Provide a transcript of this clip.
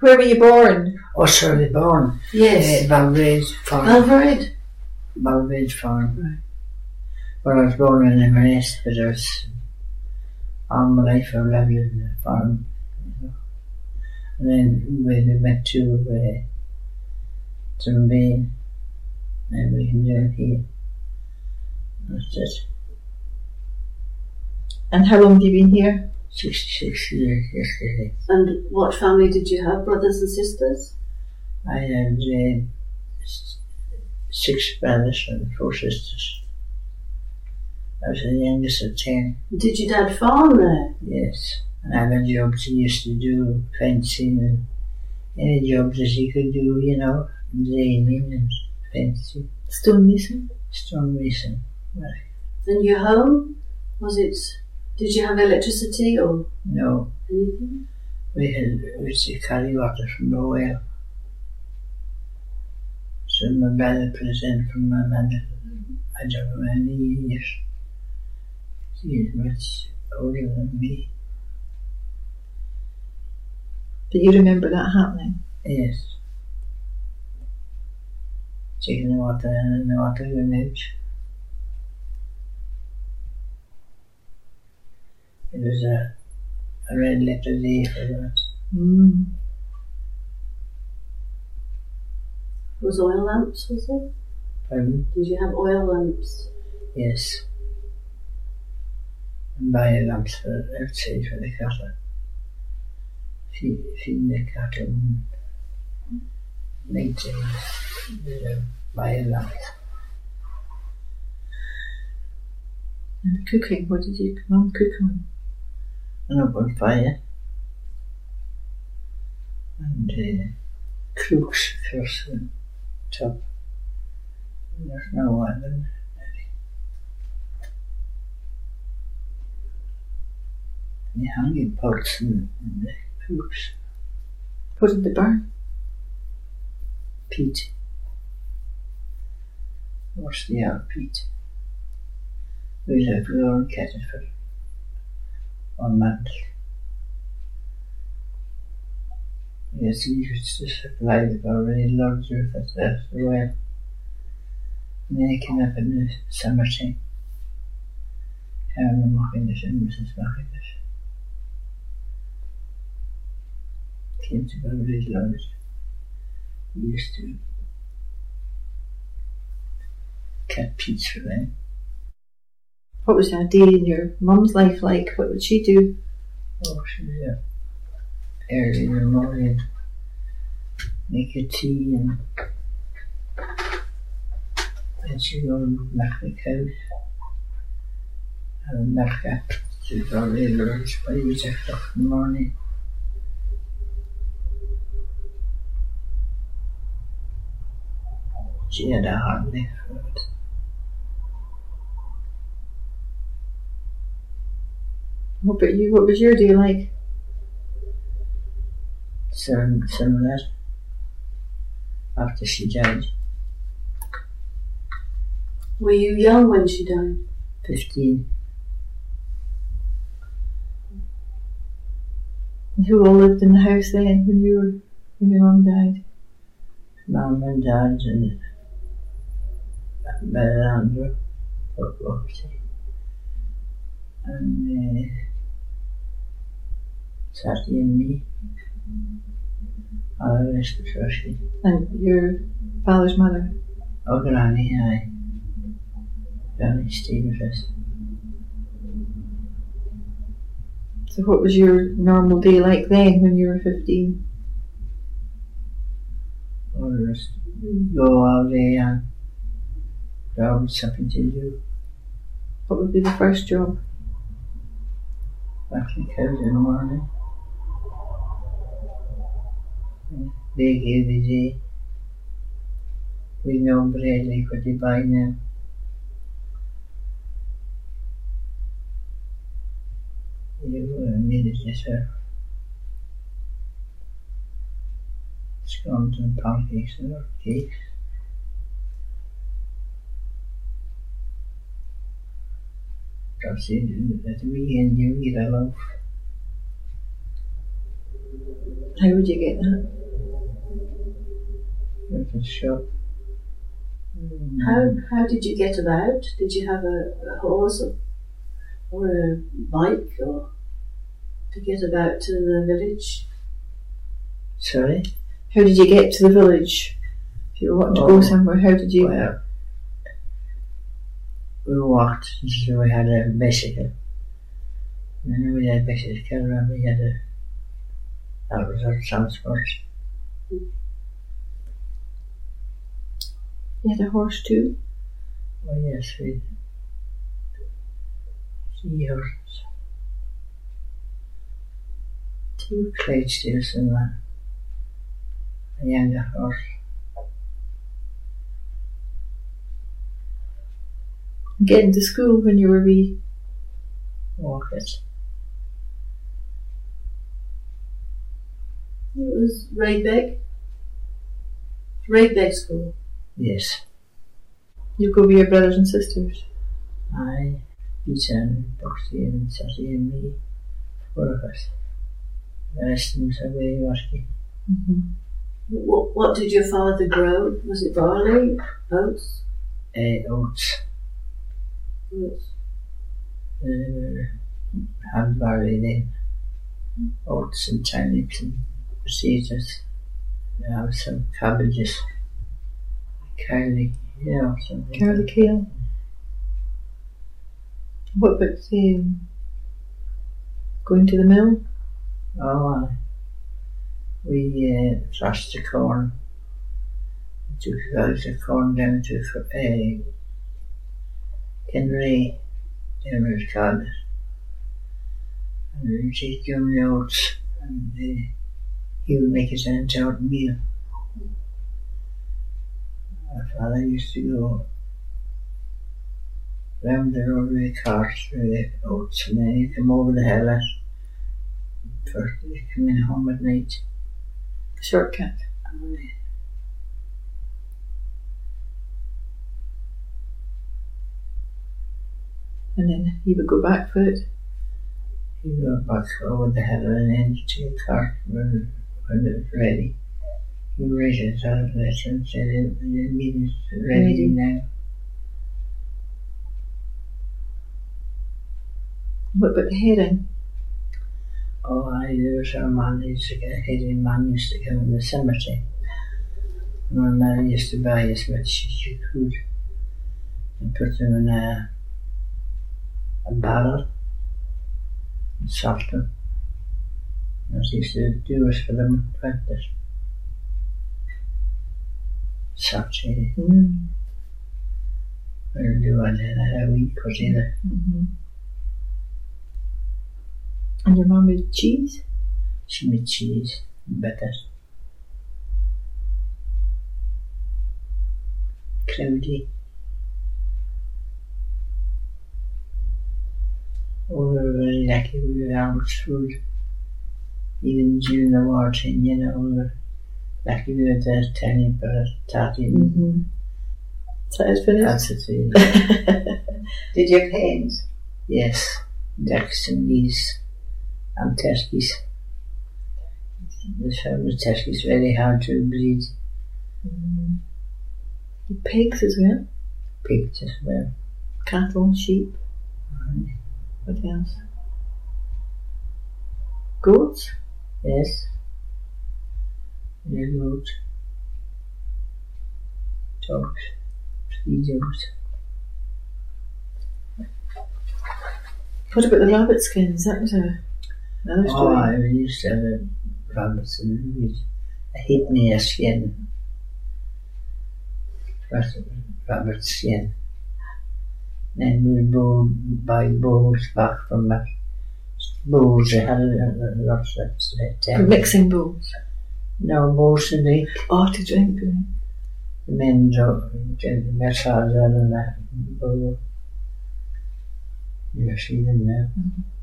Where were you born? Oh, sorry, born. Yes. Balbrigge Farm. Balbrigge Farm. Right. Well, I was born in Inverness, but I was all my life I've lived in the farm. You know. And then we went to Dunbayne, and we came down here. That's it. And how long have you been here? 66 years yesterday. And what family did you have, brothers and sisters? I had 6 brothers and 4 sisters. I was the youngest of 10. Did your dad farm there? Yes. And I had jobs he used to do, fencing and any jobs that he could do, you know, draining and fencing. Stonemason? Stonemason, right. And your home? Did you have electricity or No. anything? We used to carry water from the well. So my brother put us in from my mother. I don't know how many years. She is much older than me. Do you remember that happening? Yes. Taking the water in and the water going out. It was a red letter day for that. Was oil lamps, was it? Pardon? Did you have oil lamps? Yes. And buy lamps for outside for the cattle. Feeding the cattle and night time. Buy lamps. And the cooking, what did your mum cook on? An open fire. And crooks across the top. And there's no oven. And you hang your pots in the crooks. What did they burn? Peat. Mostly our peat. We had a floor kettle for 1 month. Yes, we used to supply the already loads of it as well. And then it came up in the summertime. Karen Mackintosh and Mrs. Mackintosh came to Balbrigge Lodge. We used to cut peats for them. What was a day in your mum's life like? What would she do? Oh, she was early in the morning, make a tea and then she'd go and milk the cows. Have a milk up to Balbrigge Lodge by 8 o'clock in the morning. She had a hard life for it. What about you? What was your day like? Similar. After she died. Were you young when she died? 15. And who all lived in the house then when your mum died? Mum and Dad and Brother Andrew, and Sadie and me. All the rest was Rushy. And your father's mother? Oh, Granny, aye. Granny stayed with us. So what was your normal day like then when you were 15? Well, just go all day and job, something to do. What would be the first job? Milking cows in the morning. Big every day. With no bread like what you buy now. You made it yourself. Scones and pancakes or cakes. Perhaps at the weekend you eat a loaf. How would you get that? With a shop. How did you get about? Did you have a horse or a bike or to get about to the village? Sorry? How did you get to the village? If you were wanting to go somewhere, how did you? Well, we walked until we had a bicycle. And then we had a bicycle and we had that was our transport. You had a horse too? Oh yes, we had 3 horses. 2 Clydesdales and a younger horse. Getting to school when you were wee? Walk it. It was Raidbeg. Raidbeg School. Yes. You go with your brothers and sisters? I, Peter and Boxy and Sassy and me, 4 of us. The rest of them are away working. Mm-hmm. What did your father grow? Was it barley? Oats? Oats. Oats. Had barley then. Oats and turnips and potatoes. Have some cabbages. Curly, something. Curly kale. What about going to the mill? Oh, we thrashed the corn. We took the corn down to Kenray, down where it's called. And we take young oats and he would make it into oatmeal. Our father used to go round the road with a cart with the oats, and then he'd come over the hill first he'd come in home at night. Shortcut. And then he would go back for it? He'd go back over the hill and then to the cart when it was ready. He raised it out of this and said the meat is ready now. What about the herring? Oh, there was a man used to get a herring man used to come in the cemetery. My mother used to buy as much as she could and put them in a barrel and salt them. And she used to do us for them practice. Saturday. We'll do one in a week or either. Mm-hmm. And your mum made cheese? She made cheese and butter. Cloudy. Oh, we were very lucky we were out food. Even during the wartime, we were lucky we had a tiny bit of tatty. Mm-hmm. So it's finished? That's it. Did you have hens? Yes, ducks and geese and turkeys. The turkeys very hard to breed. Mm. Pigs as well? Pigs as well. Cattle, sheep. Right. What else? Goats? Yes. Goats. Dogs. 3 dogs. What about the rabbit skins? That was another story. I used to have a rabbits and we a halfpenny a skin. First rabbit skin. Then we would buy bowls back from the bowls. They had lots of For mixing bowls? No, bowls to drink. Oh, to drink. The men drink massage out of that bowl. You see them now. Mm-hmm.